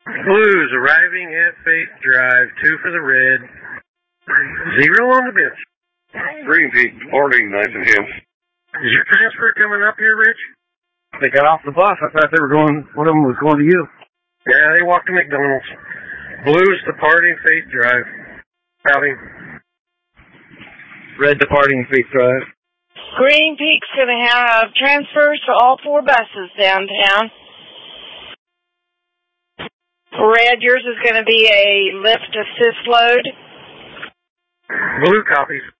Blues arriving at Faith Drive, 2 for the red, 0 on the bench. Green Peak boarding, nice and him. Is your transfer coming up here, Rich? They got off the bus. I thought they were going, one of them was going to you. Yeah, they walked to McDonald's. Blues departing Faith Drive. Outing. Red departing Faith Drive. Green Peak's going to have transfers to all 4 buses downtown. Red, yours is going to be a lift assist load. Blue copies.